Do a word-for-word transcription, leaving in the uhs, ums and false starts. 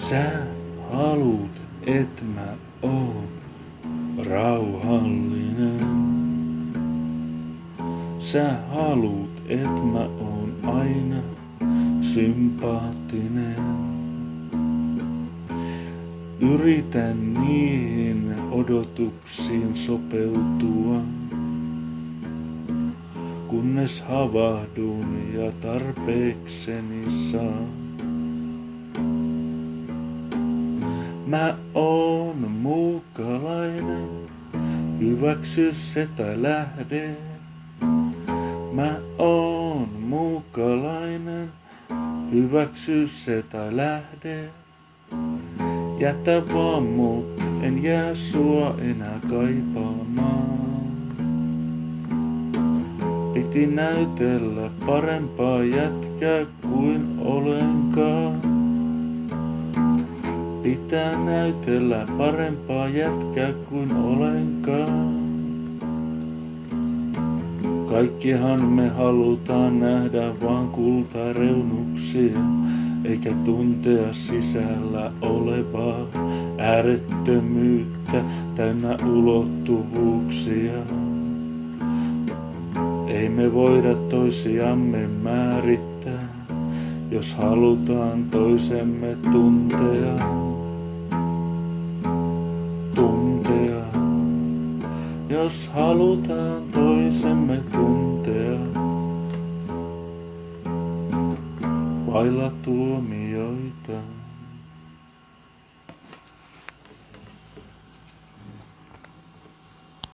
Sä haluut, et mä oon rauhallinen. Sä haluut, et mä oon aina sympaattinen. Yritän niihin odotuksiin sopeutua, kunnes havahdun ja tarpeekseni saan. Mä oon muukalainen, hyväksy se tai lähde. Mä oon muukalainen, hyväksy se tai lähde. Jätä vaan mut, en jää sua enää kaipaamaan. Piti näytellä parempaa jätkää kuin olenkaan. Pitää näytellä parempaa jätkää kuin olenkaan. Kaikkihan me halutaan nähdä vaan kultareunuksia, eikä tuntea sisällä olevaa äärettömyyttä täynnä ulottuvuuksia. Ei me voida toisiamme määrittää, jos halutaan toisemme tuntea. Tuntea. Jos halutaan toisemme tuntea. Vailla tuomioita.